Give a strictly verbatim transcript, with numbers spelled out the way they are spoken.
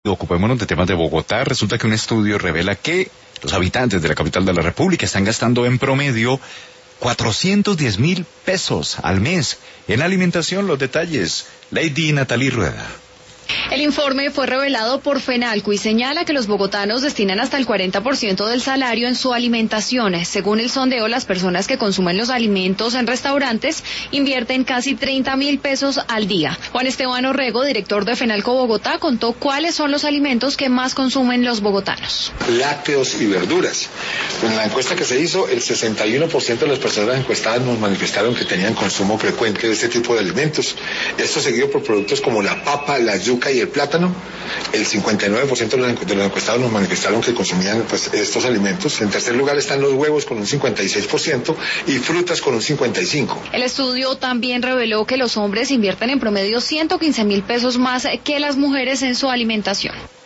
Ocupémonos de temas de Bogotá. Resulta que un estudio revela que los habitantes de la capital de la República están gastando en promedio cuatrocientos diez mil pesos al mes en alimentación. Los detalles, Lady Natalie Rueda. El informe fue revelado por FENALCO y señala que los bogotanos destinan hasta el cuarenta por ciento del salario en su alimentación. Según el sondeo, las personas que consumen los alimentos en restaurantes invierten casi treinta mil pesos al día. Juan Esteban Orrego, director de FENALCO Bogotá, contó cuáles son los alimentos que más consumen los bogotanos. Lácteos y verduras. En la encuesta que se hizo, el sesenta y uno por ciento de las personas encuestadas nos manifestaron que tenían consumo frecuente de este tipo de alimentos. Esto seguido por productos como la papa, la yuca y el plátano. El cincuenta y nueve por ciento de los encuestados nos manifestaron que consumían pues, estos alimentos. En tercer lugar están los huevos con un cincuenta y seis por ciento y frutas con un cincuenta y cinco por ciento. El estudio también reveló que los hombres invierten en promedio ciento quince mil pesos más que las mujeres en su alimentación.